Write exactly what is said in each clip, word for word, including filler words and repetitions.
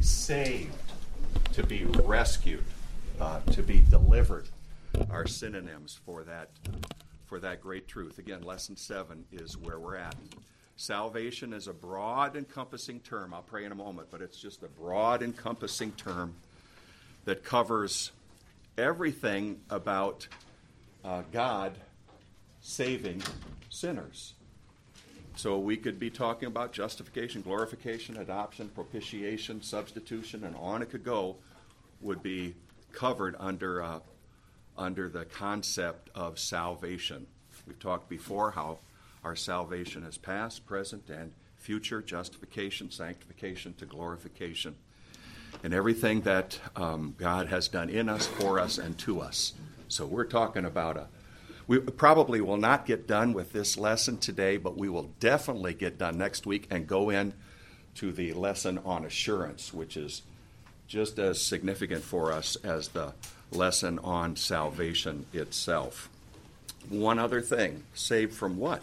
saved, to be rescued, uh, to be delivered are synonyms for that, for that great truth. Again, lesson seven is where we're at. Salvation is a broad, encompassing term. I'll pray in a moment, but it's just a broad, encompassing term that covers everything about uh, God saving sinners. So we could be talking about justification, glorification, adoption, propitiation, substitution, and on it could go, would be covered under uh, under the concept of salvation. We've talked before how our salvation is past, present, and future, justification, sanctification to glorification, and everything that um, God has done in us, for us, and to us. So we're talking about a, we probably will not get done with this lesson today, but we will definitely get done next week and go in to the lesson on assurance, which is just as significant for us as the lesson on salvation itself. One other thing, saved from what?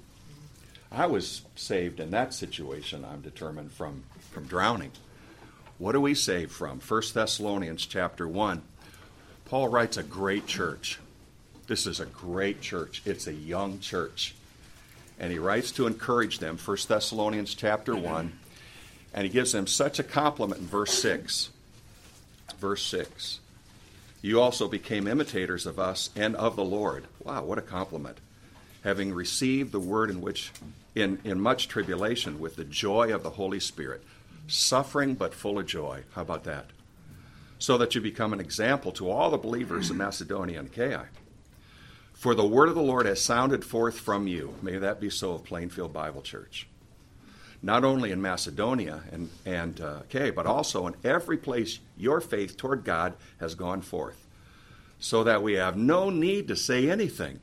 I was saved in that situation, I'm determined, from, from drowning. What are we saved from? First Thessalonians chapter one. Paul writes a great church. This is a great church. It's a young church. And he writes to encourage them, First Thessalonians chapter one, and he gives them such a compliment in verse six. Verse six. You also became imitators of us and of the Lord. Wow, what a compliment. Having received the word in which, in, in much tribulation, with the joy of the Holy Spirit, suffering but full of joy. How about that? So that you become an example to all the believers in Macedonia and Achaia. For the word of the Lord has sounded forth from you. May that be so of Plainfield Bible Church. Not only in Macedonia and, and uh, Achaia, but also in every place your faith toward God has gone forth, so that we have no need to say anything.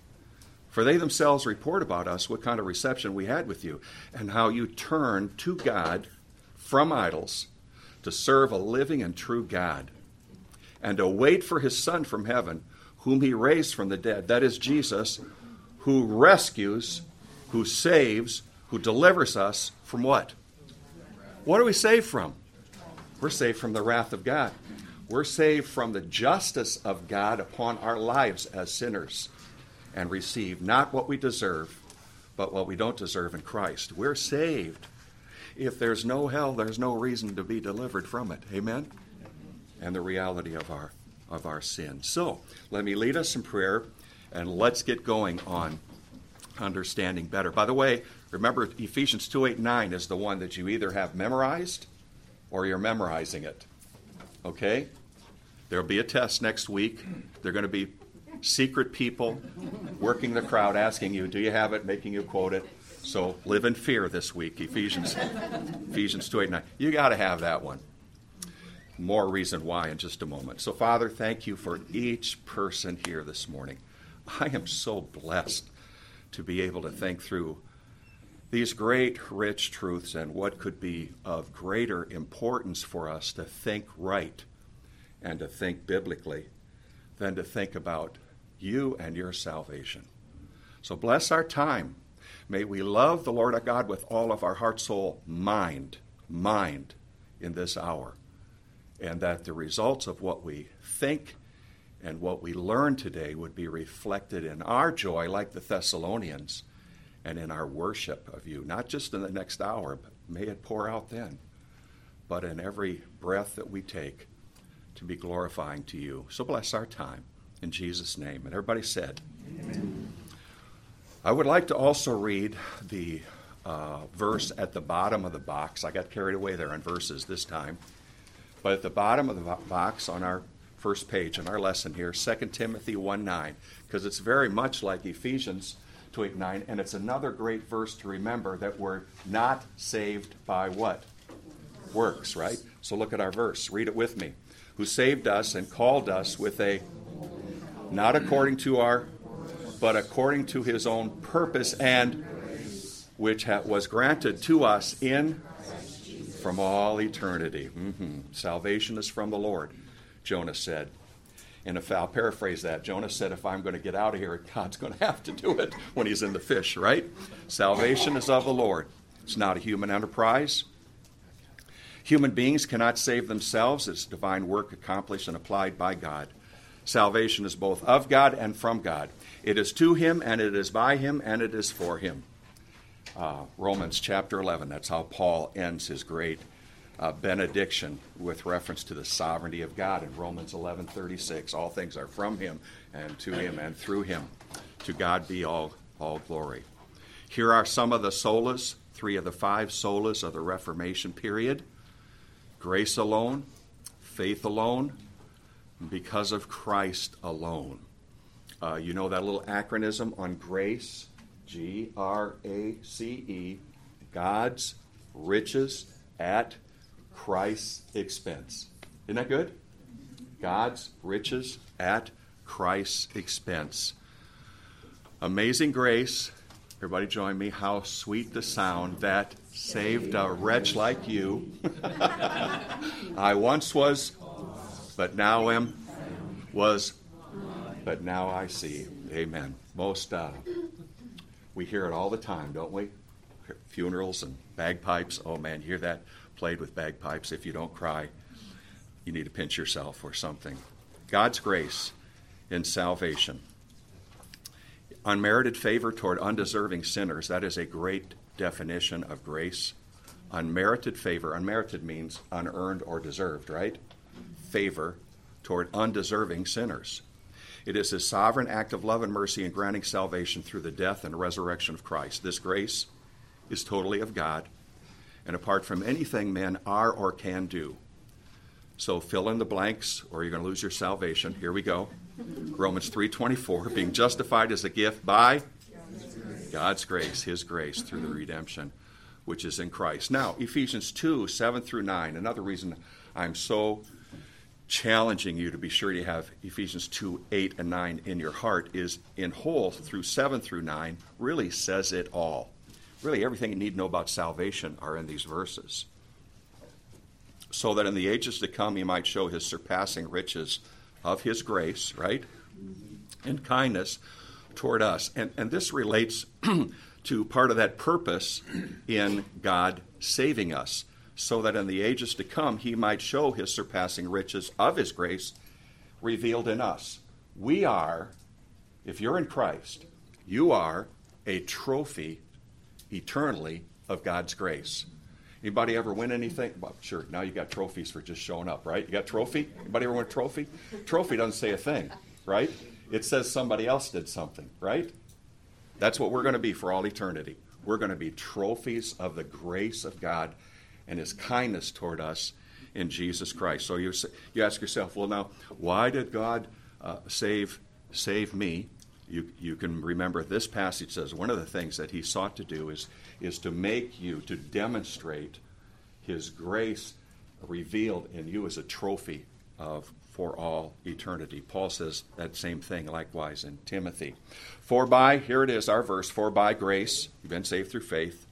For they themselves report about us what kind of reception we had with you, and how you turned to God from idols to serve a living and true God, and to wait for his Son from heaven, whom he raised from the dead. That is Jesus, who rescues, who saves, who delivers us from what? What are we saved from? We're saved from the wrath of God. We're saved from the justice of God upon our lives as sinners, and receive not what we deserve, but what we don't deserve in Christ. We're saved. If there's no hell, there's no reason to be delivered from it. Amen? And the reality of our of our sin. So, let me lead us in prayer, and let's get going on understanding better. By the way, remember Ephesians two, eight, nine is the one that you either have memorized or you're memorizing it. Okay? There'll be a test next week. There are going to be secret people working the crowd asking you, do you have it, making you quote it. So live in fear this week, Ephesians Ephesians two, eight, nine. You got to have that one. More reason why in just a moment. So, Father, thank you for each person here this morning. I am so blessed to be able to think through these great, rich truths and what could be of greater importance for us to think right and to think biblically than to think about you and your salvation. So bless our time. May we love the Lord our God with all of our heart, soul, mind, mind in this hour. And that the results of what we think and what we learn today would be reflected in our joy, like the Thessalonians, and in our worship of you, not just in the next hour, but may it pour out then, but in every breath that we take to be glorifying to you. So bless our time in Jesus' name. And everybody said, amen. I would like to also read the uh, verse at the bottom of the box. I got carried away there on verses this time. But at the bottom of the box on our first page in our lesson here, Second Timothy one nine, because it's very much like Ephesians two eight nine, and it's another great verse to remember that we're not saved by what? Works, right? So look at our verse. Read it with me. Who saved us and called us with a, not according to our, but according to his own purpose, and which ha- was granted to us in from all eternity. Mm-hmm. Salvation is from the Lord, Jonah said. And if I'll paraphrase that, Jonah said, if I'm going to get out of here, God's going to have to do it when he's in the fish, right? Salvation is of the Lord. It's not a human enterprise. Human beings cannot save themselves. It's divine work accomplished and applied by God. Salvation is both of God and from God. It is to him, and it is by him, and it is for him. Uh, Romans chapter eleven, that's how Paul ends his great uh, benediction with reference to the sovereignty of God in Romans eleven thirty-six. All things are from him, and to him, and through him. To God be all, all glory. Here are some of the solas, three of the five solas of the Reformation period. Grace alone, faith alone, because of Christ alone. Uh, you know that little acronym on grace, G R A C E, God's riches at Christ's expense. Isn't that good? God's riches at Christ's expense. Amazing grace. Everybody join me. How sweet the sound that saved a wretch like you. I once was, but now am, was, but now I see. Amen. Most, uh, we hear it all the time, don't we? Funerals and bagpipes. Oh man, you hear that played with bagpipes. If you don't cry, you need to pinch yourself or something. God's grace in salvation. Unmerited favor toward undeserving sinners. That is a great definition of grace. Unmerited favor. Unmerited means unearned or deserved, right? Favor toward undeserving sinners. It is his sovereign act of love and mercy in granting salvation through the death and resurrection of Christ. This grace is totally of God and apart from anything men are or can do. So fill in the blanks or you're going to lose your salvation. Here we go. Romans three twenty-four, being justified as a gift by God's grace, his grace through the redemption which is in Christ. Now, Ephesians two, seven through nine, another reason I'm so challenging you to be sure you have Ephesians two, eight, and nine in your heart is in whole through seven through nine really says it all. Really everything you need to know about salvation are in these verses. So that in the ages to come he might show his surpassing riches of his grace, right, and kindness toward us. And, and this relates to part of that purpose in God saving us, so that in the ages to come he might show his surpassing riches of his grace revealed in us. We are, if you're in Christ, you are a trophy eternally of God's grace. Anybody ever win anything? Well, sure, now you got trophies for just showing up, right? You got trophy? Anybody ever win a trophy? Trophy doesn't say a thing, right? It says somebody else did something, right? That's what we're going to be for all eternity. We're going to be trophies of the grace of God and his kindness toward us in Jesus Christ. So you you ask yourself, well, now, why did God uh, save save me? You you can remember this passage says one of the things that he sought to do is is to make you, to demonstrate his grace revealed in you as a trophy of for all eternity. Paul says that same thing likewise in Timothy. For by, here it is, our verse, for by grace, you've been saved through faith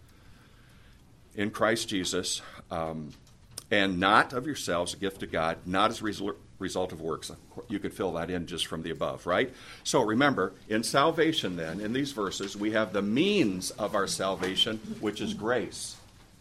in Christ Jesus, um, and not of yourselves, a gift of God, not as a result, result of works. You could fill that in just from the above, right? So remember, in salvation then, in these verses, we have the means of our salvation, which is grace.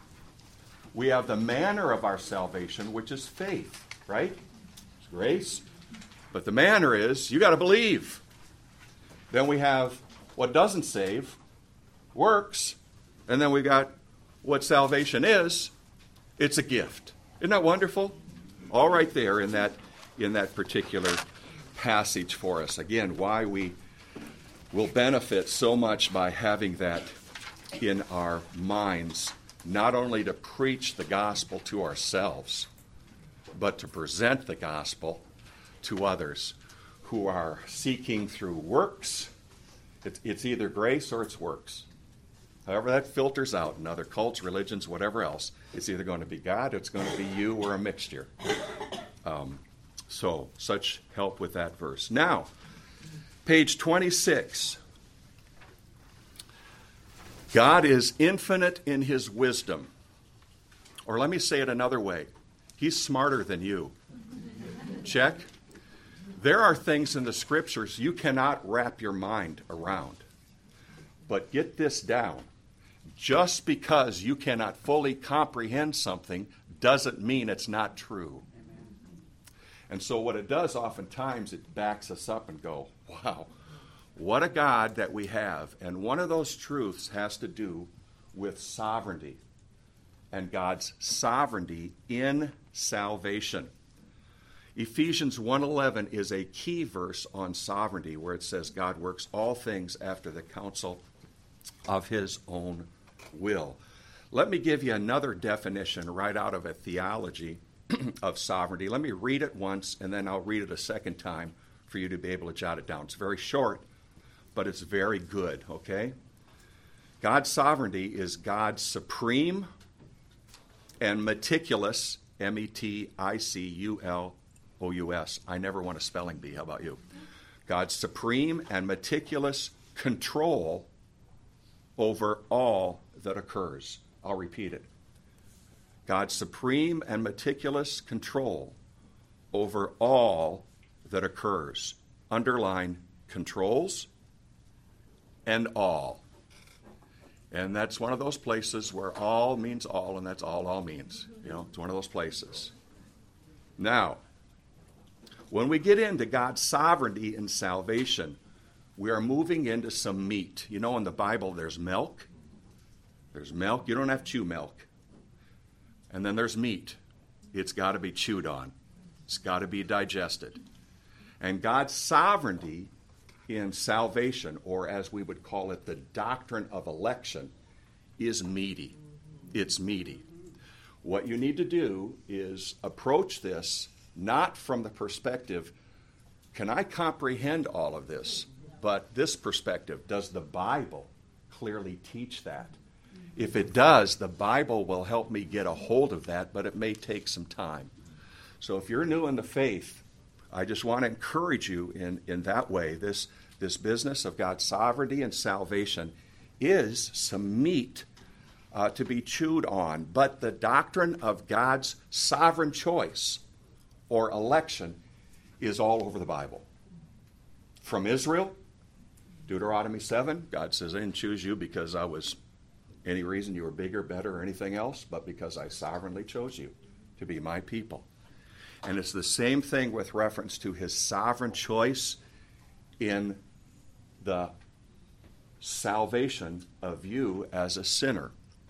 We have the manner of our salvation, which is faith, right? It's grace. But the manner is, you got to believe. Then we have what doesn't save, works, and then we got what salvation is. It's a gift. Isn't that wonderful? All right there in that in that particular passage for us. Again, why we will benefit so much by having that in our minds, not only to preach the gospel to ourselves, but to present the gospel to others who are seeking through works. It's, it's either grace or it's works. However that filters out in other cults, religions, whatever else, it's either going to be God, it's going to be you, or a mixture. Um, so, such help with that verse. Now, page twenty-six. God is infinite in his wisdom. Or let me say it another way. He's smarter than you. Check. There are things in the scriptures you cannot wrap your mind around. But get this down. Just because you cannot fully comprehend something doesn't mean it's not true. And so what it does oftentimes, it backs us up and go, wow, what a God that we have. And one of those truths has to do with sovereignty and God's sovereignty in salvation. Ephesians one eleven is a key verse on sovereignty where it says God works all things after the counsel of his own will. Let me give you another definition right out of a theology of sovereignty. Let me read it once, and then I'll read it a second time for you to be able to jot it down. It's very short, but it's very good, okay? God's sovereignty is God's supreme and meticulous, M E T I C U L O U S. I never want a spelling bee. How about you? God's supreme and meticulous control over all that occurs. I'll repeat it. God's supreme and meticulous control over all that occurs. Underline controls and all. And that's one of those places where all means all, and that's all all means. You know, it's one of those places. Now, when we get into God's sovereignty in salvation, we are moving into some meat. You know, in the Bible, there's milk. There's milk. You don't have to chew milk. And then there's meat. It's got to be chewed on. It's got to be digested. And God's sovereignty in salvation, or as we would call it, the doctrine of election, is meaty. It's meaty. What you need to do is approach this not from the perspective, can I comprehend all of this? But this perspective, does the Bible clearly teach that? If it does, the Bible will help me get a hold of that, but it may take some time. So if you're new in the faith, I just want to encourage you in, in that way. This, this business of God's sovereignty and salvation is some meat uh, to be chewed on. But the doctrine of God's sovereign choice or election is all over the Bible. From Israel, Deuteronomy seven, God says, I didn't choose you because I was any reason you were bigger, better, or anything else, but because I sovereignly chose you to be my people. And it's the same thing with reference to his sovereign choice in the salvation of you as a sinner.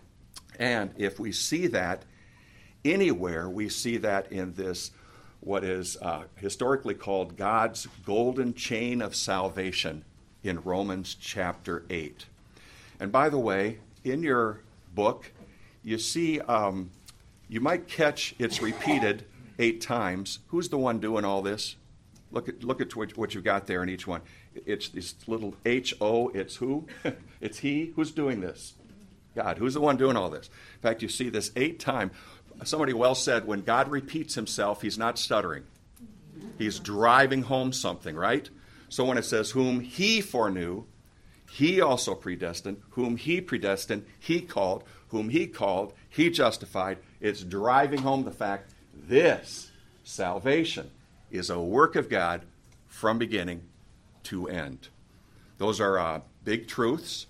And if we see that anywhere, we see that in this, what is uh, historically called God's golden chain of salvation in Romans chapter eight. And by the way, in your book, you see, um, you might catch it's repeated eight times. Who's the one doing all this? Look at look at what, what you got there in each one. It's this little H O. It's who? It's he. Who's doing this? God. Who's the one doing all this? In fact, you see this eight times. Somebody well said, when God repeats himself, he's not stuttering. He's driving home something, right? So when it says, whom he foreknew, he also predestined. Whom he predestined, he called. Whom he called, he justified. It's driving home the fact this salvation is a work of God from beginning to end. Those are uh, big truths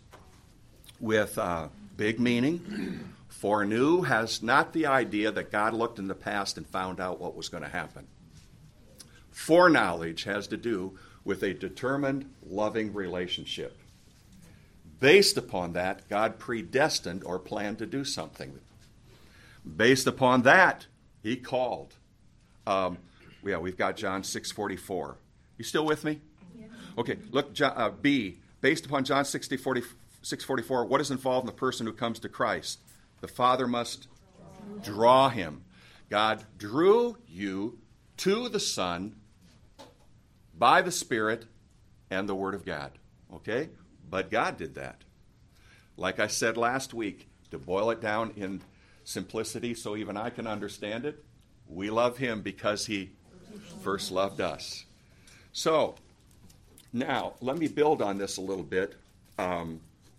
with uh, big meaning. Foreknew has not the idea that God looked in the past and found out what was going to happen. Foreknowledge has to do with a determined, loving relationship. Based upon that, God predestined or planned to do something. Based upon that, he called. Um, yeah, we've got John six forty-four. You still with me? Yeah. Okay, look, uh, B. Based upon John six forty-four, what is involved in the person who comes to Christ? The Father must draw him. God drew you to the Son by the Spirit and the Word of God. Okay? But God did that. Like I said last week, to boil it down in simplicity so even I can understand it, we love him because he first loved us. So, now, let me build on this a little bit. Um,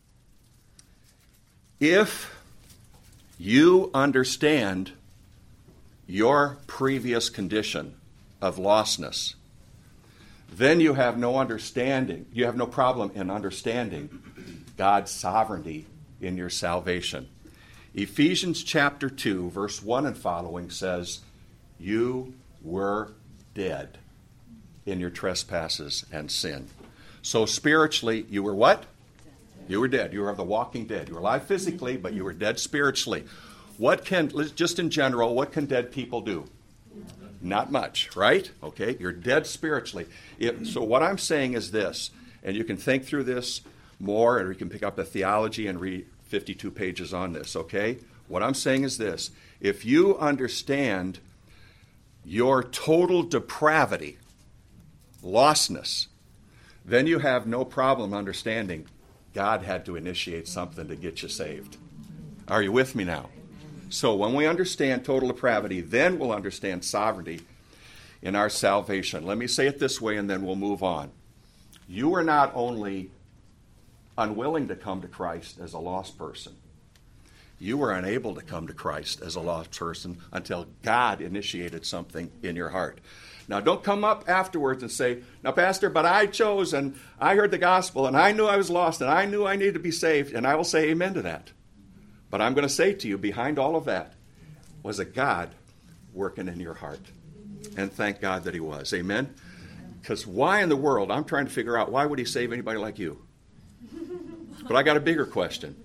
if you understand your previous condition of lostness, then you have no understanding, you have no problem in understanding God's sovereignty in your salvation. Ephesians chapter two, verse one and following says, you were dead in your trespasses and sin. So spiritually, you were what? You were dead. You were the walking dead. You were alive physically, but you were dead spiritually. What can, just in general, what can dead people do? Not much, right? Okay, you're dead spiritually. If, so what I'm saying is this, and you can think through this more, or you can pick up a theology and read fifty-two pages on this, okay? What I'm saying is this. If you understand your total depravity, lostness, then you have no problem understanding God had to initiate something to get you saved. Are you with me now? So when we understand total depravity, then we'll understand sovereignty in our salvation. Let me say it this way, and then we'll move on. You are not only unwilling to come to Christ as a lost person, you were unable to come to Christ as a lost person until God initiated something in your heart. Now, don't come up afterwards and say, now, Pastor, but I chose and I heard the gospel and I knew I was lost and I knew I needed to be saved, and I will say amen to that. But I'm going to say to you, behind all of that was a God working in your heart. And thank God that he was. Amen? Because why in the world, I'm trying to figure out, why would he save anybody like you? But I got a bigger question.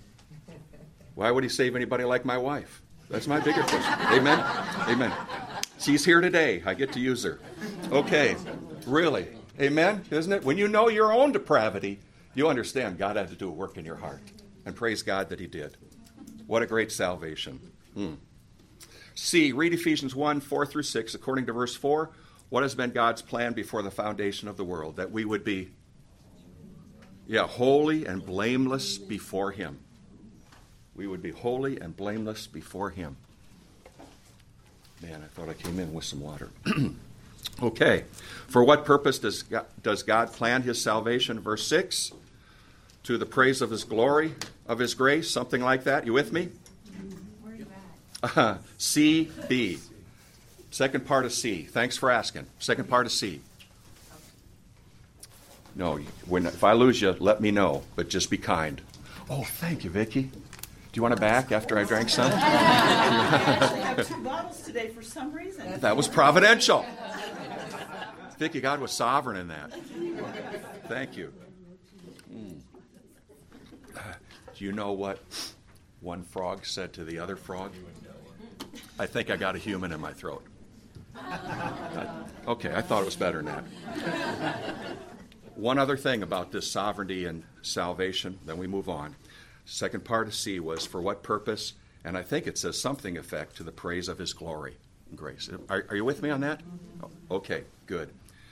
Why would he save anybody like my wife? That's my bigger question. Amen? Amen. She's here today. I get to use her. Okay. Really. Amen? Isn't it? When you know your own depravity, you understand God had to do a work in your heart. And praise God that he did. What a great salvation. Hmm. C, read Ephesians one, four through six. According to verse four, what has been God's plan before the foundation of the world? That we would be, yeah, holy and blameless before him. We would be holy and blameless before him. Man, I thought I came in with some water. Okay. For what purpose does God, does God plan his salvation? Verse six. To the praise of his glory, of his grace, something like that. You with me? Uh, C, B. Second part of C. Thanks for asking. Second part of C. No, when, if I lose you, let me know, but just be kind. Oh, thank you, Vicki. Do you want it back after I drank some? I actually have two bottles today for some reason. That was providential. Vicki, God was sovereign in that. Thank you. Mm. Uh, do you know what one frog said to the other frog? I think I got a human in my throat. I, okay, I thought it was better than that. One other thing about this sovereignty and salvation, then we move on. Second part of C was for what purpose, and I think it says something effect to the praise of his glory and grace. Are, are you with me on that? Oh, okay, good.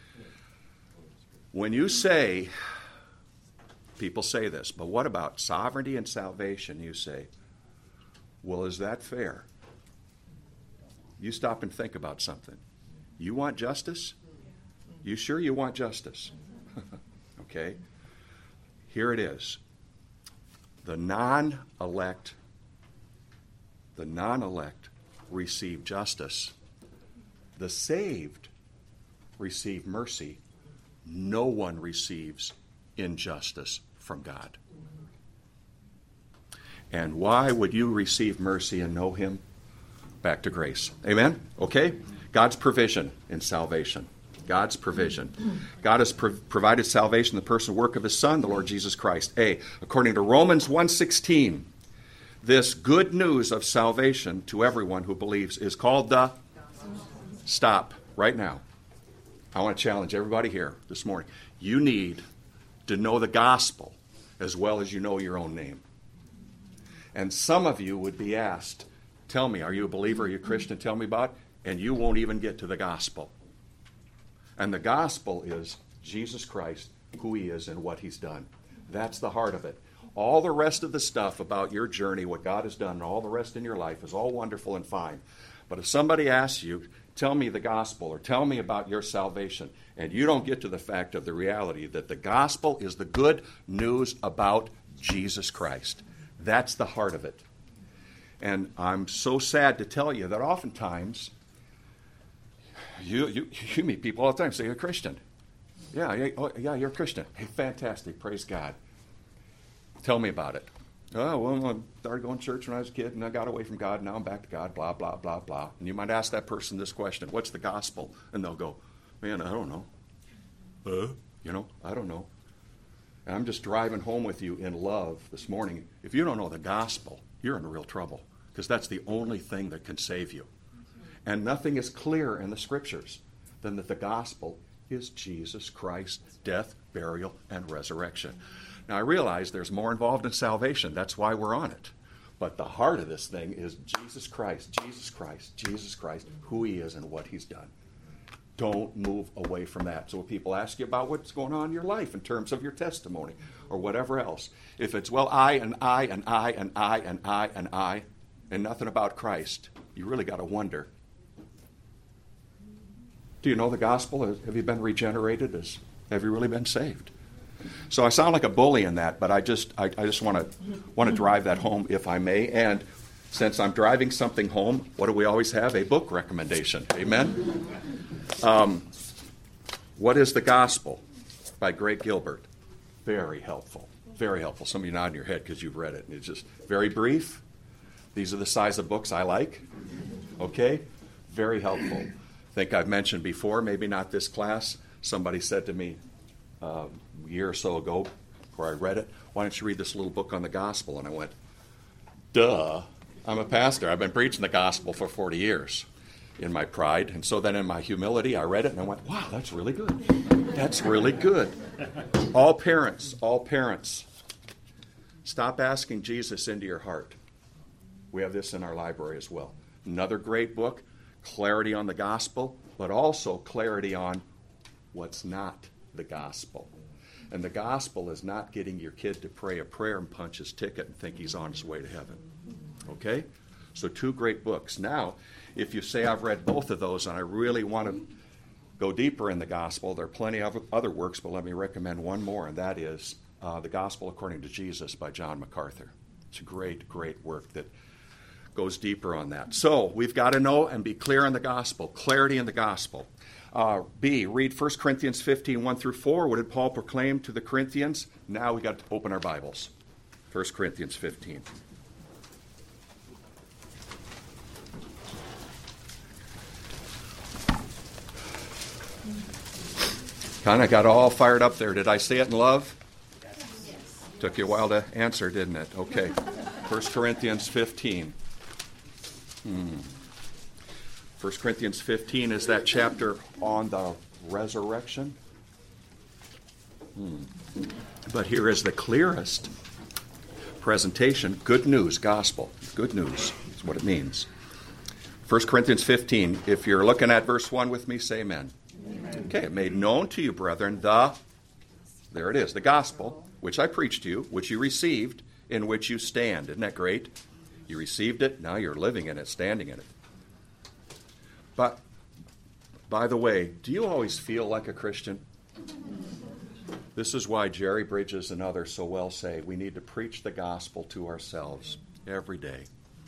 When you say, people say this, but what about sovereignty and salvation? You say, well, is that fair? You stop and think about something. You want justice? You sure you want justice? Okay. Here it is. The non-elect, the non-elect receive justice. The saved receive mercy. No one receives injustice from God. And why would you receive mercy and know him? Back to grace. Amen? Okay? God's provision in salvation. God's provision. God has pro- provided salvation in the person and work of his Son, the Lord Jesus Christ. A, according to Romans one sixteen, this good news of salvation to everyone who believes is called the... Stop right now. I want to challenge everybody here this morning. You need to know the gospel as well as you know your own name. And some of you would be asked, tell me, are you a believer? Are you a Christian? Tell me about it. And you won't even get to the gospel. And the gospel is Jesus Christ, who he is and what he's done. That's the heart of it. All the rest of the stuff about your journey, what God has done, and all the rest in your life is all wonderful and fine. But if somebody asks you, tell me the gospel or tell me about your salvation, and you don't get to the fact of the reality that the gospel is the good news about Jesus Christ. That's the heart of it. And I'm so sad to tell you that oftentimes you you, you meet people all the time say, you're a Christian. Yeah, yeah, oh, yeah, you're a Christian. Hey, fantastic. Praise God. Tell me about it. Oh, well, I started going to church when I was a kid, and I got away from God. Now I'm back to God, blah, blah, blah, blah. And you might ask that person this question, what's the gospel? And they'll go, man, I don't know. Uh, you know, I don't know. And I'm just driving home with you in love this morning. If you don't know the gospel, you're in real trouble, because that's the only thing that can save you. And nothing is clearer in the Scriptures than that the gospel is Jesus Christ's death, burial, and resurrection. Now, I realize there's more involved in salvation. That's why we're on it. But the heart of this thing is Jesus Christ, Jesus Christ, Jesus Christ, who he is and what he's done. Don't move away from that. So when people ask you about what's going on in your life in terms of your testimony or whatever else, if it's, well, I and I and I and I and I and I and nothing about Christ, you really got to wonder. Do you know the gospel? Have you been regenerated? Have you really been saved? So I sound like a bully in that, but I just I, I just want to want to drive that home, if I may. And since I'm driving something home, what do we always have? A book recommendation. Amen? Um, what is the Gospel? By Greg Gilbert. Very helpful. Very helpful. Some of you nod your head because you've read it. It's just very brief. These are the size of books I like. Okay? Very helpful. I think I've mentioned before, maybe not this class, somebody said to me, Uh, a year or so ago, before I read it, why don't you read this little book on the gospel? And I went, duh, I'm a pastor. I've been preaching the gospel for forty years in my pride. And so then in my humility, I read it and I went, wow, that's really good. That's really good. All parents, all parents, stop asking Jesus into your heart. We have this in our library as well. Another great book, clarity on the gospel, but also clarity on what's not the gospel. And the gospel is not getting your kid to pray a prayer and punch his ticket and think he's on his way to heaven. Okay? So two great books. Now, if you say I've read both of those and I really want to go deeper in the gospel, there are plenty of other works, but let me recommend one more, and that is uh, The Gospel According to Jesus by John MacArthur. It's a great, great work that goes deeper on that. So we've got to know and be clear on the gospel, clarity in the gospel. Uh, B, read First Corinthians fifteen, one through four. What did Paul proclaim to the Corinthians? Now we've got to open our Bibles. First Corinthians fifteen. Kind of got all fired up there. Did I say it in love? Yes. Took you a while to answer, didn't it? Okay. First Corinthians fifteen. Hmm. First Corinthians fifteen is that chapter on the resurrection. Hmm. But here is the clearest presentation. Good news, gospel. Good news is what it means. First Corinthians fifteen. If you're looking at verse one with me, say amen. Amen. Okay, made known to you, brethren, the, there it is, the gospel, which I preached to you, which you received, in which you stand. Isn't that great? You received it, now you're living in it, standing in it. But, by the way, do you always feel like a Christian? This is why Jerry Bridges and others so well say we need to preach the gospel to ourselves every day.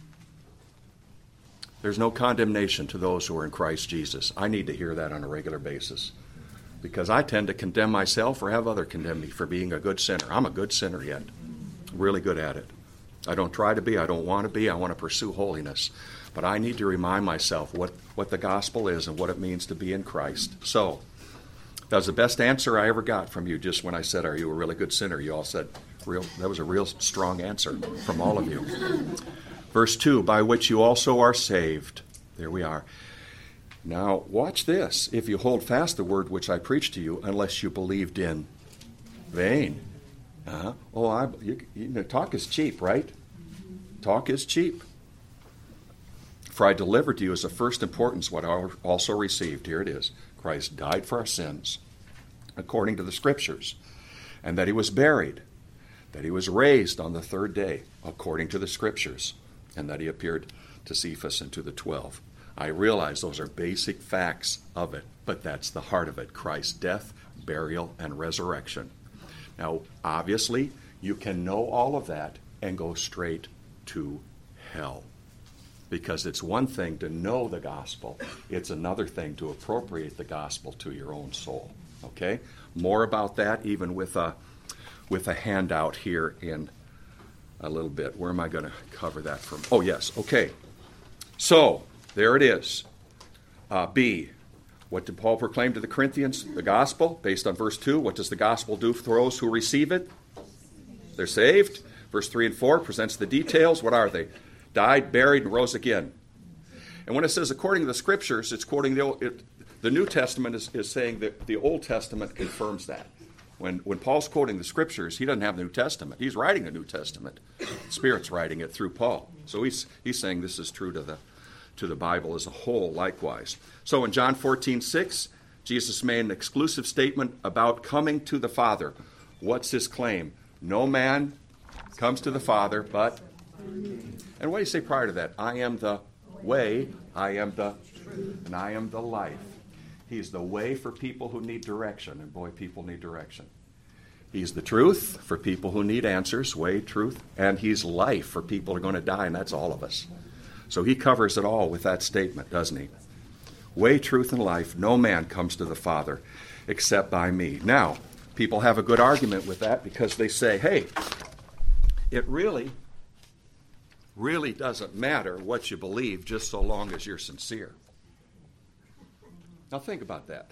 There's no condemnation to those who are in Christ Jesus. I need to hear that on a regular basis because I tend to condemn myself or have others condemn me for being a good sinner. I'm a good sinner yet. Really good at it. I don't try to be. I don't want to be. I want to pursue holiness. But I need to remind myself what, what the gospel is and what it means to be in Christ. So, that was the best answer I ever got from you just when I said, are you a really good sinner? You all said, real. That was a real strong answer from all of you. Verse two, by which you also are saved. There we are. Now, watch this. If you hold fast the word which I preached to you, unless you believed in vain. Uh-huh. Oh, I, you, you know, talk is cheap, right? Talk is cheap. For I delivered to you as of first importance what I also received. Here it is. Christ died for our sins, according to the Scriptures, and that he was buried, that he was raised on the third day, according to the Scriptures, and that he appeared to Cephas and to the twelve. I realize those are basic facts of it, but that's the heart of it. Christ's death, burial, and resurrection. Now, obviously, you can know all of that and go straight to hell. Because it's one thing to know the gospel. It's another thing to appropriate the gospel to your own soul. Okay? More about that even with a, with a handout here in a little bit. Where am I going to cover that from? Oh, yes. Okay. So, there it is. Uh, B, what did Paul proclaim to the Corinthians? The gospel, based on verse two. What does the gospel do for those who receive it? They're saved. Verse three and four presents the details. What are they? Died, buried, and rose again. And when it says according to the Scriptures, it's quoting the Old, it, the New Testament is, is saying that the Old Testament confirms that. When, when Paul's quoting the Scriptures, he doesn't have the New Testament. He's writing the New Testament. The Spirit's writing it through Paul. So he's, he's saying this is true to the, to the Bible as a whole likewise. So in John fourteen six, Jesus made an exclusive statement about coming to the Father. What's his claim? No man comes to the Father but... And what do you say prior to that? I am the way, I am the truth, and I am the life. He's the way for people who need direction, and boy, people need direction. He's the truth for people who need answers, way, truth, and he's life for people who are going to die, and that's all of us. So he covers it all with that statement, doesn't he? Way, truth, and life, no man comes to the Father except by me. Now, people have a good argument with that because they say, hey, it really, really doesn't matter what you believe just so long as you're sincere. Now think about that.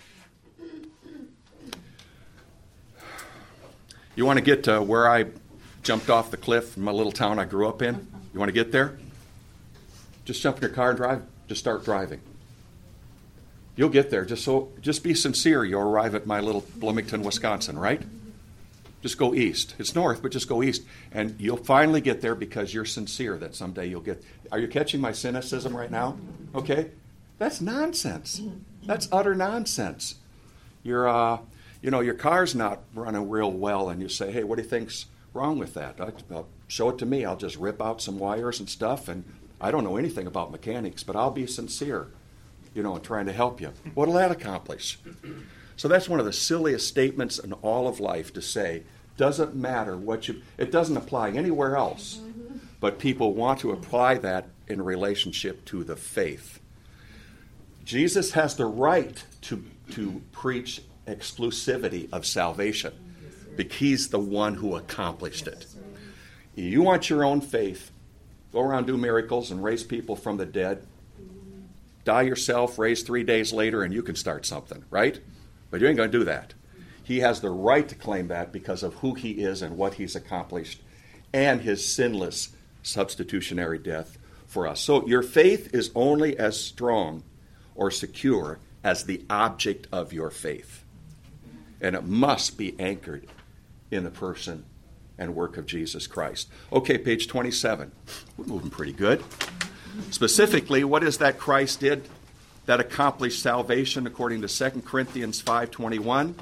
You want to get to where I jumped off the cliff in my little town I grew up in? You want to get there? Just jump in your car and drive. Just start driving. You'll get there. Just so, just be sincere. You'll arrive at my little Bloomington, Wisconsin, right? Just go east. It's north, but just go east. And you'll finally get there because you're sincere that someday you'll get... Are you catching my cynicism right now? Okay? That's nonsense. That's utter nonsense. You're, uh, you know, your car's not running real well, and you say, hey, what do you think's wrong with that? I, I'll show it to me. I'll just rip out some wires and stuff, and I don't know anything about mechanics, but I'll be sincere, you know, in trying to help you. What'll that accomplish? So that's one of the silliest statements in all of life to say, doesn't matter what you... It doesn't apply anywhere else, but people want to apply that in relationship to the faith. Jesus has the right to, to preach exclusivity of salvation because he's the one who accomplished it. You want your own faith, go around, do miracles, and raise people from the dead. Die yourself, raise three days later, and you can start something, right? But you ain't going to do that. He has the right to claim that because of who he is and what he's accomplished and his sinless substitutionary death for us. So your faith is only as strong or secure as the object of your faith. And it must be anchored in the person and work of Jesus Christ. Okay, page twenty-seven. We're moving pretty good. Specifically, what is that Christ did that accomplished salvation according to Second Corinthians five twenty-one?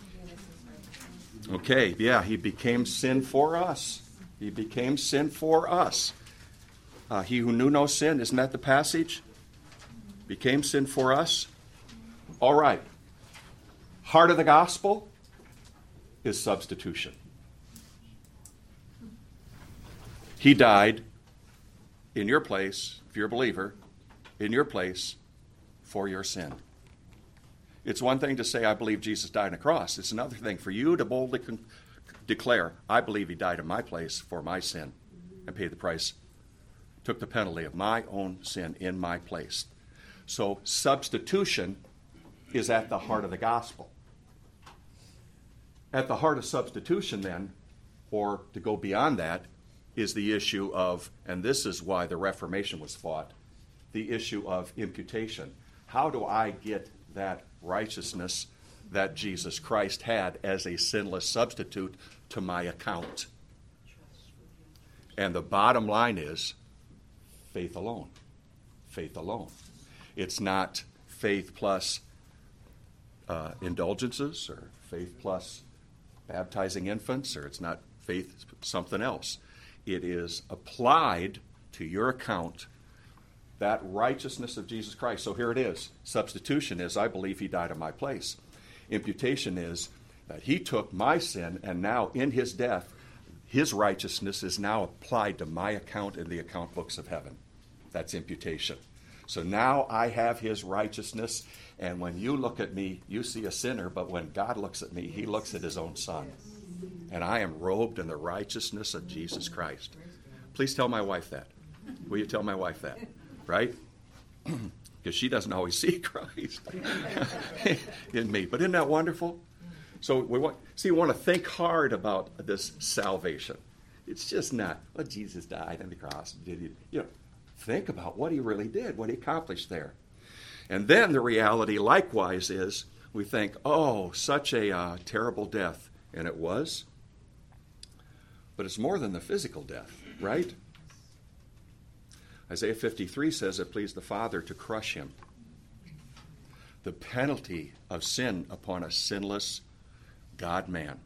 Okay, yeah, he became sin for us. He became sin for us. Uh, he who knew no sin, isn't that the passage? Became sin for us. All right. Heart of the gospel is substitution. He died in your place, if you're a believer, in your place for your sin. It's one thing to say, I believe Jesus died on a cross. It's another thing for you to boldly con- declare, I believe he died in my place for my sin and paid the price, took the penalty of my own sin in my place. So substitution is at the heart of the gospel. At the heart of substitution then, or to go beyond that, is the issue of, and this is why the Reformation was fought, the issue of imputation. How do I get that righteousness that Jesus Christ had as a sinless substitute to my account? And the bottom line is faith alone. Faith alone. It's not faith plus uh, indulgences or faith plus baptizing infants, or it's not faith something else. It is applied to your account, that righteousness of Jesus Christ. So here it is. Substitution is, I believe he died in my place. Imputation is that he took my sin, and now in his death, his righteousness is now applied to my account in the account books of heaven. That's imputation. So now I have his righteousness, and when you look at me, you see a sinner, but when God looks at me, he looks at his own son. and I am robed in the righteousness of Jesus Christ. Please tell my wife that. Will you tell my wife that? Right? Because she doesn't always see Christ in me. But isn't that wonderful? So we want, see, we want to think hard about this salvation. It's just not, well, Jesus died on the cross. Did he? You know, think about what he really did, what he accomplished there. And then the reality likewise is we think, oh, such a uh, terrible death. And it was. But it's more than the physical death, right? Isaiah fifty-three says it pleased the Father to crush him. The penalty of sin upon a sinless God-man.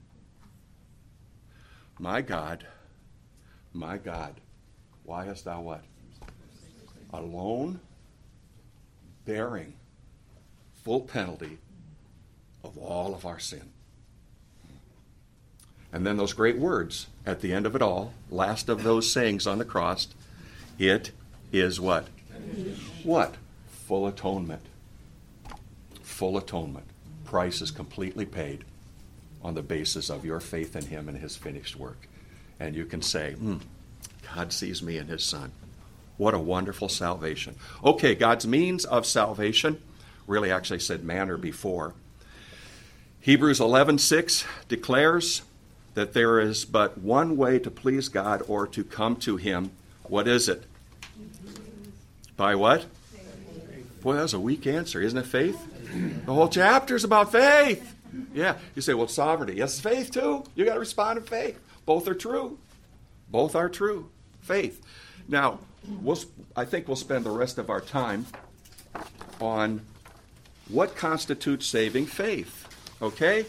My God, my God, why hast thou what? Alone, bearing full penalty of all of our sin. And then those great words at the end of it all, last of those sayings on the cross, it is what? What? Full atonement. Full atonement. Price is completely paid on the basis of your faith in him and his finished work. And you can say, hmm, God sees me in his Son. What a wonderful salvation. Okay, God's means of salvation, really actually said manner before. Hebrews eleven six declares that there is but one way to please God or to come to him. What is it? By what? Faith. Boy, that's a weak answer, isn't it? Faith? The whole chapter is about faith. Yeah. You say, well, sovereignty. Yes, faith too. You got to respond in faith. Both are true. Both are true. Faith. Now, we'll, I think we'll spend the rest of our time on what constitutes saving faith. Okay?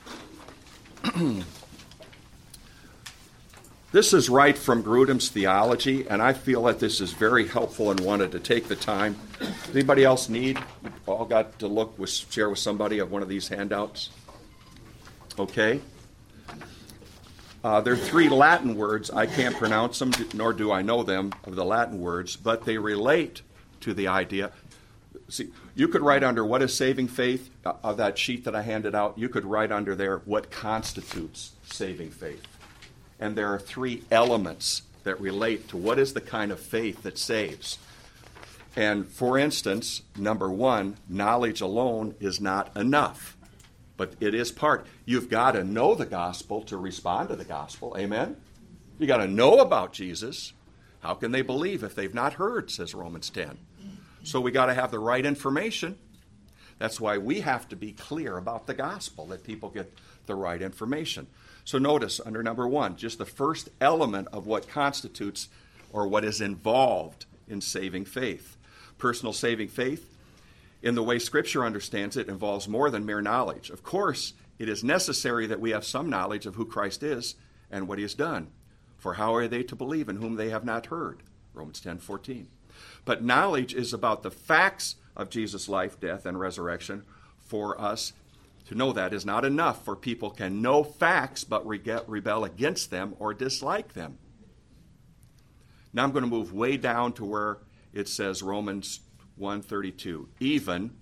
This is right from Grudem's theology, and I feel that this is very helpful and wanted to take the time. Does anybody else need? You all got to look with, share with somebody of one of these handouts? Okay. Uh, there are three Latin words. I can't pronounce them, nor do I know them, of the Latin words, but they relate to the idea. See, you could write under what is saving faith, uh, of that sheet that I handed out, you could write under there what constitutes saving faith. And there are three elements that relate to what is the kind of faith that saves. And for instance, number one, knowledge alone is not enough. But it is part. You've got to know the gospel to respond to the gospel. Amen? You got to know about Jesus. How can they believe if they've not heard, says Romans ten. So we got to have the right information. That's why we have to be clear about the gospel, that people get the right information. So notice under number one, just the first element of what constitutes or what is involved in saving faith. Personal saving faith, in the way Scripture understands it, involves more than mere knowledge. Of course, it is necessary that we have some knowledge of who Christ is and what he has done. For how are they to believe in whom they have not heard? Romans ten fourteen. But knowledge is about the facts of Jesus' life, death, and resurrection. For us to know that is not enough, for people can know facts but rebel against them or dislike them. Now I'm going to move way down to where it says Romans one thirty-two. Even,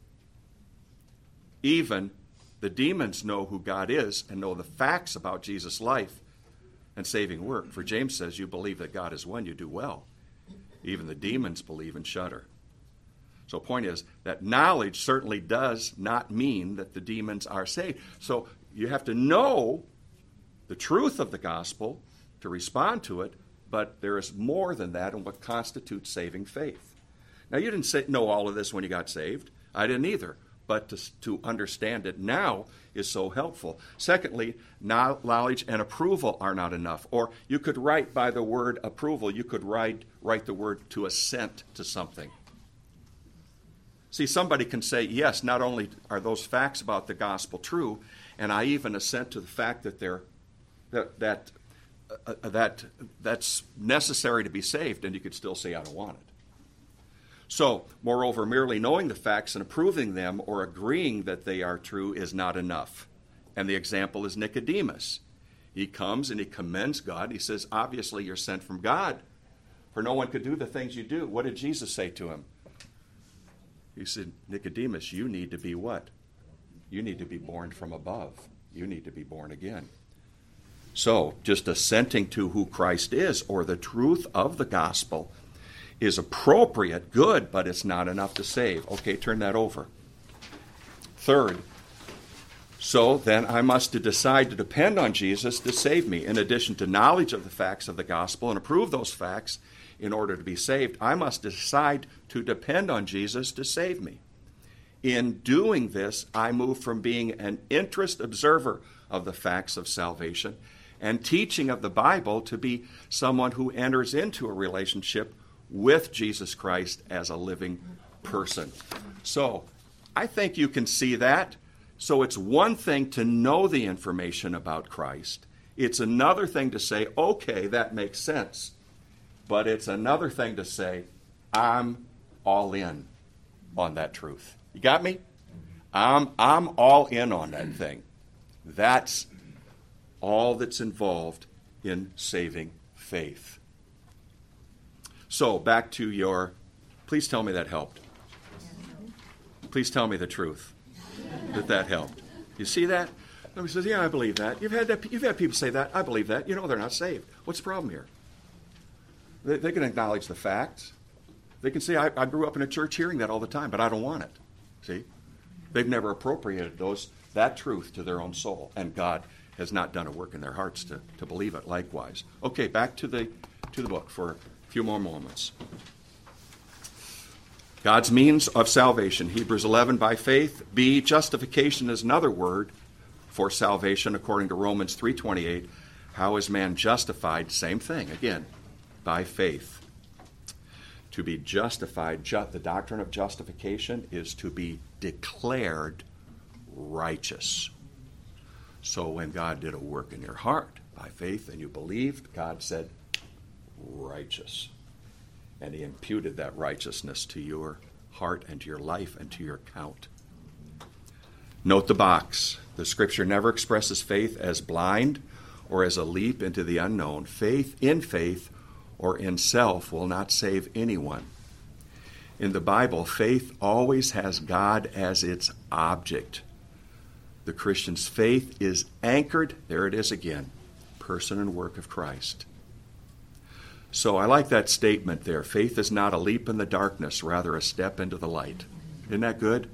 even the demons know who God is and know the facts about Jesus' life and saving work. For James says, you believe that God is one, you do well. Even the demons believe and shudder. So the point is that knowledge certainly does not mean that the demons are saved. So you have to know the truth of the gospel to respond to it, but there is more than that in what constitutes saving faith. Now, you didn't say, know all of this when you got saved. I didn't either. But to, to understand it now is so helpful. Secondly, knowledge and approval are not enough. Or you could write by the word approval, you could write, write the word to assent to something. See, somebody can say, yes, not only are those facts about the gospel true, and I even assent to the fact that they're that that uh, that that's necessary to be saved, and you could still say, I don't want it. So, moreover, merely knowing the facts and approving them or agreeing that they are true is not enough. And the example is Nicodemus. He comes and he commends God. He says, obviously you're sent from God, for no one could do the things you do. What did Jesus say to him? He said, Nicodemus, you need to be what? You need to be born from above. You need to be born again. So, just assenting to who Christ is or the truth of the gospel is appropriate, good, but it's not enough to save. Okay, turn that over. Third, so then I must decide to depend on Jesus to save me. In addition to knowledge of the facts of the gospel and approve those facts in order to be saved, I must decide to depend on Jesus to save me. In doing this, I move from being an interest observer of the facts of salvation and teaching of the Bible to be someone who enters into a relationship with Jesus Christ as a living person. So, I think you can see that. So it's one thing to know the information about Christ. It's another thing to say, okay, that makes sense. But it's another thing to say, I'm all in on that truth. You got me? I'm, I'm all in on that thing. That's all that's involved in saving faith. So back to your, please tell me that helped. Please tell me the truth. That that helped. You see that? Somebody says, yeah, I believe that. You've had that. You've had people say that. I believe that. You know they're not saved. What's the problem here? They, they can acknowledge the facts. They can say, I, I grew up in a church hearing that all the time, but I don't want it. See? They've never appropriated those that truth to their own soul, and God has not done a work in their hearts to, to believe it likewise. Okay, back to the to the book for a few more moments. God's means of salvation. Hebrews eleven, by faith. B, justification is another word for salvation according to Romans three twenty-eight. How is man justified? Same thing, again, by faith. To be justified, ju- the doctrine of justification is to be declared righteous. So when God did a work in your heart by faith and you believed, God said, righteous. And he imputed that righteousness to your heart and to your life and to your account. Note the box. The Scripture never expresses faith as blind or as a leap into the unknown. Faith in faith or in self will not save anyone. In the Bible, faith always has God as its object. The Christian's faith is anchored, there it is again, person and work of Christ. So I like that statement there. Faith is not a leap in the darkness, rather a step into the light. Isn't that good?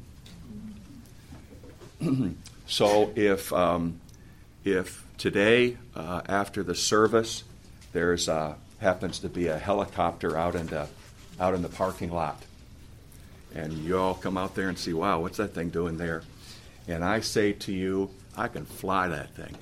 So if um, if today uh, after the service there's uh, happens to be a helicopter out in the out in the parking lot, and you all come out there and see, wow, what's that thing doing there? And I say to you, I can fly that thing.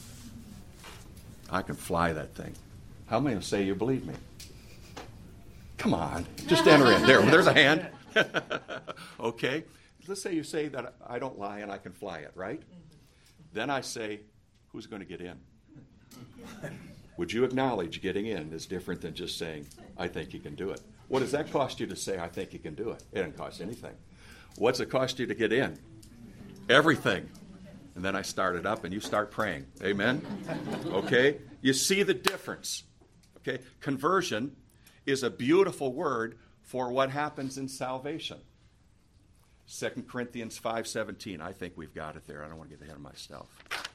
I can fly that thing. How many will say you believe me? Come on, just enter in. There, there's a hand. Okay, let's say you say that I don't lie and I can fly it, right? Then I say, who's going to get in? Would you acknowledge getting in is different than just saying, I think you can do it? What does that cost you to say, I think you can do it? It doesn't cost anything. What's it cost you to get in? Everything. And then I start it up and you start praying. Amen? Okay? You see the difference. Okay? Conversion is a beautiful word for what happens in salvation. Second Corinthians five seventeen. I think we've got it there. I don't want to get ahead of myself.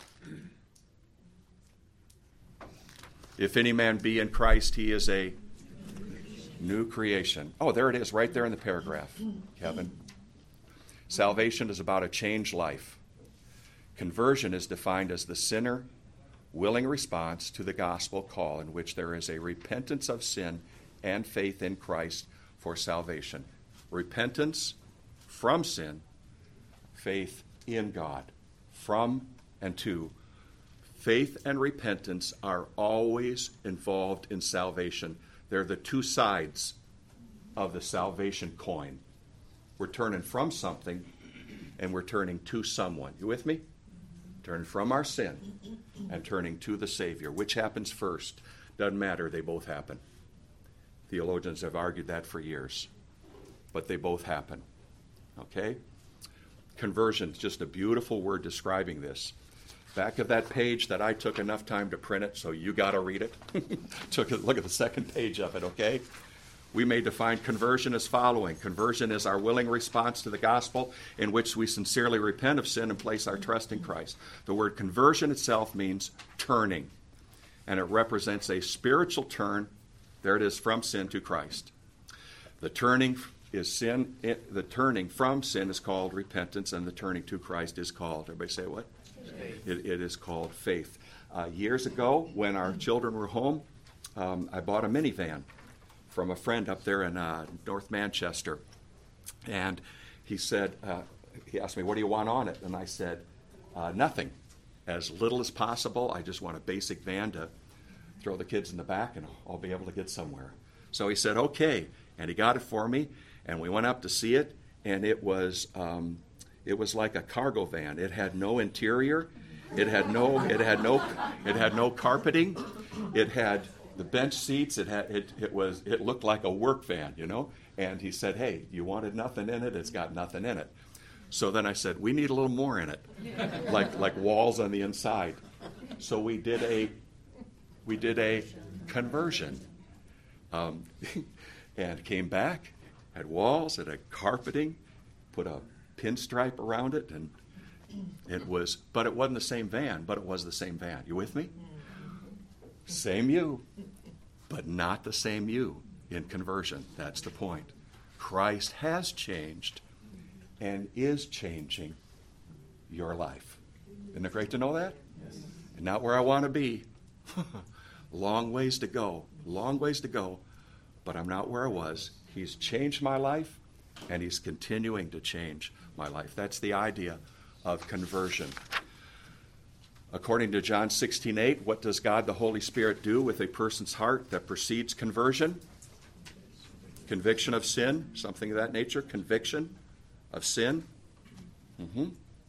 If any man be in Christ, he is a new creation. Oh, there it is, right there in the paragraph, Kevin. Salvation is about a changed life. Conversion is defined as the sinner willing response to the gospel call in which there is a repentance of sin and faith in Christ for salvation. Repentance from sin, faith in God. From and to. Faith and repentance are always involved in salvation. They're the two sides of the salvation coin. We're turning from something and we're turning to someone. You with me? Turning from our sin and turning to the Savior. Which happens first? Doesn't matter. They both happen. Theologians have argued that for years. But they both happen. Okay? Conversion is just a beautiful word describing this. Back of that page that I took enough time to print it, so you got to read it. Took a look at the second page of it, okay? We may define conversion as following. Conversion is our willing response to the gospel in which we sincerely repent of sin and place our trust in Christ. The word conversion itself means turning. and it represents a spiritual turn. There it is, from sin to Christ. The turning is sin. It, the turning from sin is called repentance, and the turning to Christ is called, everybody say what? It, it is called faith. Uh, years ago, when our children were home, um, I bought a minivan from a friend up there in uh, North Manchester. And he said, uh, he asked me, what do you want on it? And I said, uh, nothing. As little as possible. I just want a basic van to throw the kids in the back and I'll be able to get somewhere. So he said, okay. And he got it for me. And we went up to see it. And it was um, it was like a cargo van. It had no interior. It had no it had no it had no carpeting. It had the bench seats. It had it, it was it looked like a work van, you know. And he said, hey, you wanted nothing in it? It's got nothing in it. So then I said, we need a little more in it, like like walls on the inside. So we did a we did a conversion, um, and came back, had walls, had a carpeting, put a pinstripe around it, and it was. But it wasn't the same van. But it was the same van. You with me? Same you, but not the same you in conversion. That's the point. Christ has changed and is changing your life. Isn't it great to know that? Yes. And not where I want to be. Long ways to go. Long ways to go. But I'm not where I was. He's changed my life, and he's continuing to change my life. That's the idea of conversion. According to John sixteen eight, what does God the Holy Spirit do with a person's heart that precedes conversion? Conviction of sin, something of that nature. Conviction of sin. Mm-hmm.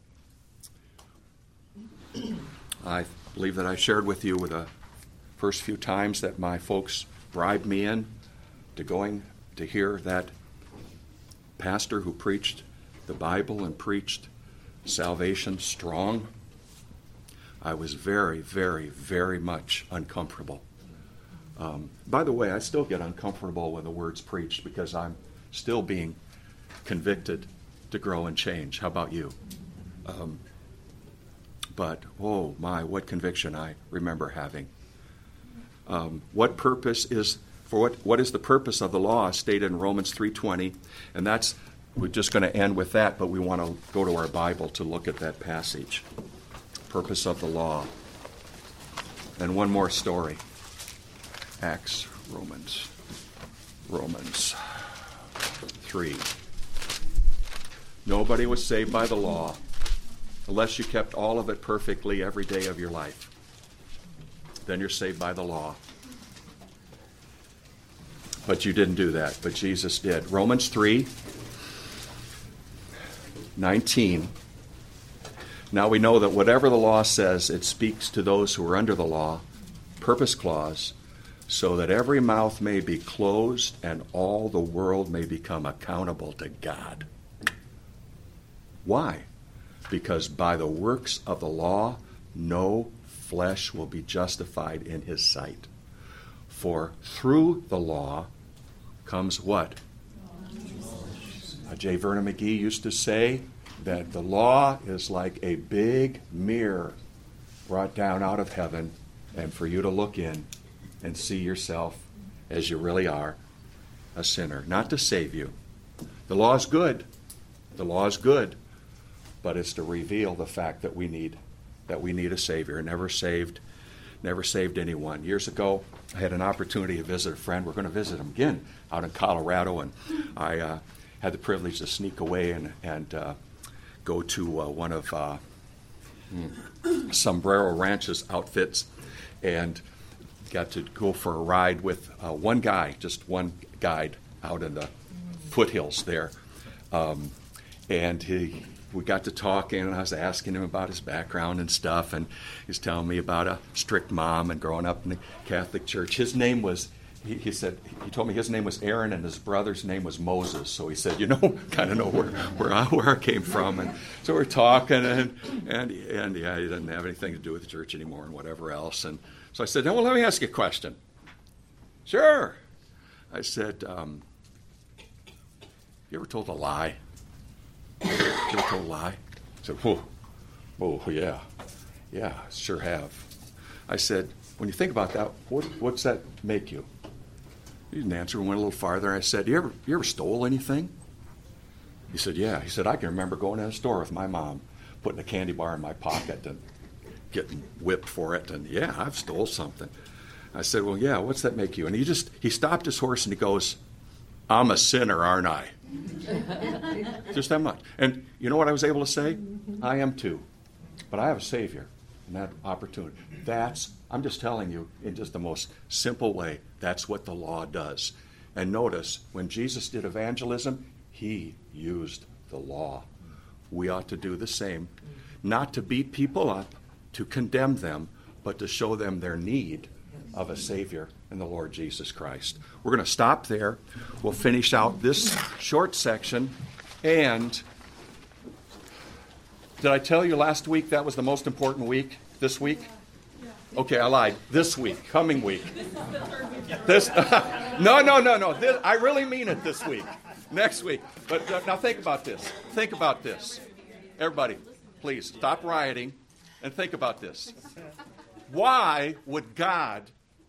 I believe that I shared with you with the first few times that my folks bribed me in to going to hear that pastor who preached the Bible and preached salvation strong. I was very, very, very much uncomfortable. Um, by the way, I still get uncomfortable when the word's preached because I'm still being convicted to grow and change. How about you? Um, but, oh my, what conviction I remember having. Um, what purpose is, for what, what is the purpose of the law stated in Romans three twenty? And that's, we're just going to end with that, but we want to go to our Bible to look at that passage. Purpose of the law. And one more story. Acts, Romans, Romans three. Nobody was saved by the law unless you kept all of it perfectly every day of your life. Then you're saved by the law. But you didn't do that, but Jesus did. Romans three nineteen. Now we know that whatever the law says, it speaks to those who are under the law, purpose clause, so that every mouth may be closed and all the world may become accountable to God. Why? Because by the works of the law, no flesh will be justified in his sight. For through the law comes what? Uh, J. Vernon McGee used to say that the law is like a big mirror brought down out of heaven, and for you to look in and see yourself as you really are, a sinner. Not to save you. The law is good. The law is good. But it's to reveal the fact that we need that we need a Savior. Never saved, never saved anyone. Years ago, I had an opportunity to visit a friend. We're going to visit him again out in Colorado, and I uh, had the privilege to sneak away and, and uh, go to uh, one of uh, Sombrero Ranch's outfits, and got to go for a ride with uh, one guy, just one guide out in the foothills there. Um, and he, we got to talking, and I was asking him about his background and stuff, and he was telling me about a strict mom and growing up in the Catholic Church. His name was, he, he said, he told me his name was Aaron and his brother's name was Moses. So he said, you know, kind of know where where I, where I came from. And so we're talking, and, and, and yeah, he doesn't have anything to do with the church anymore and whatever else. And so I said, well, let me ask you a question. Sure. I said, um, you ever told a lie? You ever told a lie? I said, oh, oh, yeah. Yeah, sure have. I said, when you think about that, what, what's that make you? He didn't answer. We went a little farther. I said, you ever, you ever stole anything? He said, yeah. He said, I can remember going to the store with my mom, putting a candy bar in my pocket and getting whipped for it. And yeah, I've stole something. I said, well, yeah, what's that make you? And he just, he stopped his horse and he goes, I'm a sinner, aren't I? Just that much. And you know what I was able to say? I am too. But I have a Savior and that opportunity. That's, I'm just telling you in just the most simple way, that's what the law does. And notice, when Jesus did evangelism, he used the law. We ought to do the same. Not to beat people up, to condemn them, but to show them their need of a Savior in the Lord Jesus Christ. We're going to stop there. We'll finish out this short section. And did I tell you last week that was the most important week? This week? Okay, I lied. This week, coming week. This? no, no, no, no. This, I really mean it this week. Next week. But uh, now think about this. Think about this. Everybody, please stop rioting and think about this. Why would God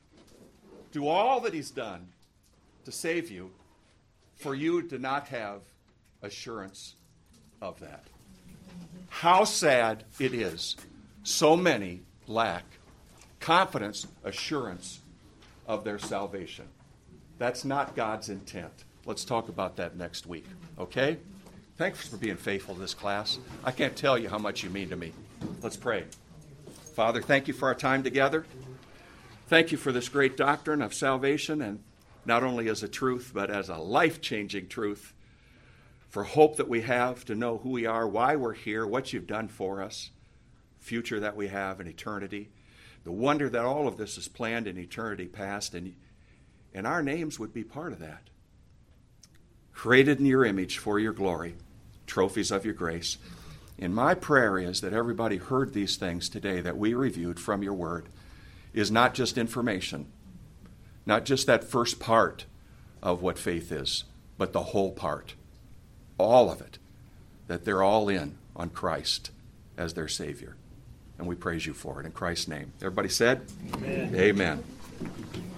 do all that he's done to save you for you to not have assurance of that? How sad it is. So many lack confidence, assurance of their salvation. That's not God's intent. Let's talk about that next week, okay? Thanks for being faithful to this class. I can't tell you how much you mean to me. Let's pray. Father, thank you for our time together. Thank you for this great doctrine of salvation, and not only as a truth, but as a life-changing truth, for hope that we have to know who we are, why we're here, what you've done for us, future that we have in eternity, the wonder that all of this is planned in eternity past, and, and our names would be part of that. Created in your image for your glory, trophies of your grace. And my prayer is that everybody heard these things today that we reviewed from your word is not just information, not just that first part of what faith is, but the whole part, all of it, that they're all in on Christ as their Savior. And we praise you for it in Christ's name. Everybody said? Amen. Amen.